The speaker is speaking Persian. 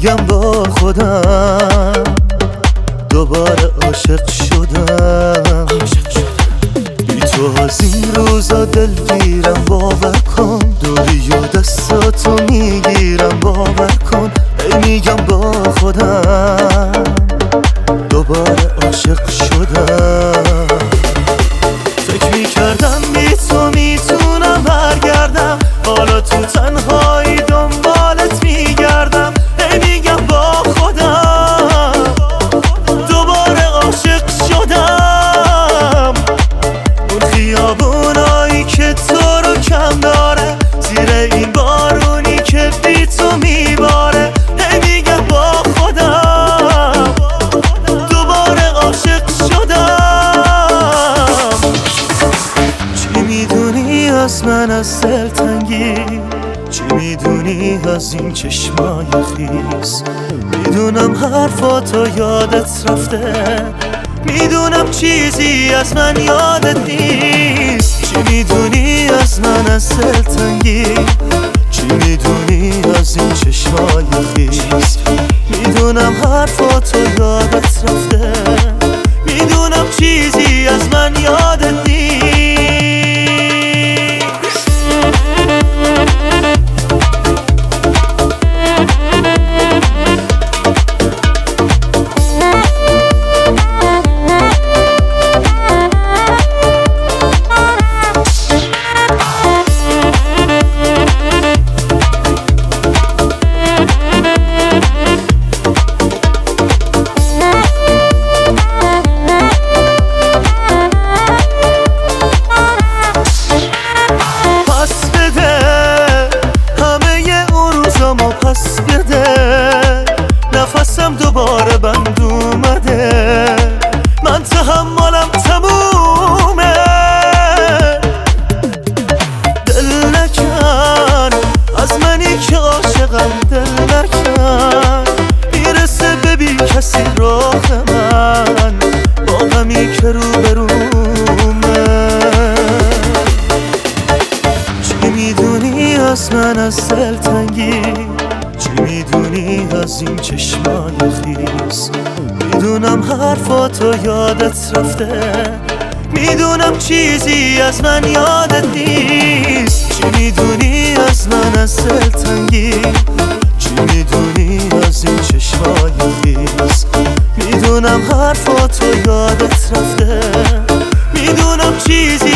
میگم با خودم دوباره عاشق شدم. بی تو از این روزا دلگیرم، باور کن دوری و دستاتو میگیرم، باور کن. میگم با خودم دوباره عاشق شدم. فکر میکردم بی تو میتونم برگردم، حالا تو تنهایی دنبالت میگردم. میگم با خودم دوباره عاشق شدم. اون خیابونایی که تو رو کم داره، زیر این بارونی که بی تو میباره. میگم با خودم دوباره عاشق شدم. چی میدونی از من از دلتنگی؟ چی میدونی از این چشمای خیس؟ میدونم حرفاتو یادت رفته، میدونم چیزی از من یادت نیست. چی میدونی از من از دلتنگی؟ چی میدونی از این چشمای خیس؟ میدونم حرفاتو یادت رفته، میدونم چیزی از من یادت نیست. پس بده نفسم دوباره بند اومده، من تحملم تمومه. دل نکن از منی که عاشقم، دل نکن میرسه ببین کسی راه من، با غمی که روبرومه. چی میدونی از من از دلتنگی؟ چی میدونی از این چشمای خیس؟ میدونم حرفاتو یادت رفته، میدونم چیزی از من یادت نیست. چی میدونی از من از دلتنگی؟ چی میدونی از این چشمای خیس؟ میدونم حرفاتو یادت رفته، میدونم چیزی